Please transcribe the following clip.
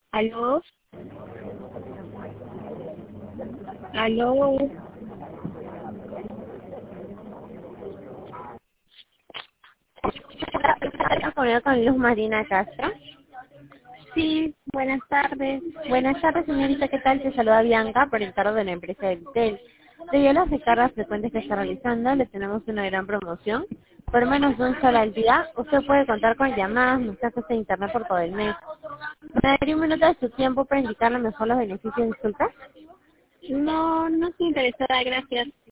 Aló, aló. Hola, con Luz Marina Castro. Sí, buenas tardes. Buenas tardes, señorita. ¿Qué tal? Te saluda Bianca por el cargo de la empresa del TEL. Debido a las recargas frecuentes que está realizando, le tenemos una gran promoción. Por menos de un solo al día, usted puede contar con llamadas, mensajes e internet por todo el mes. ¿Me daría un minuto de su tiempo para indicarle mejor los beneficios? Disculpa. No, no estoy interesada, gracias.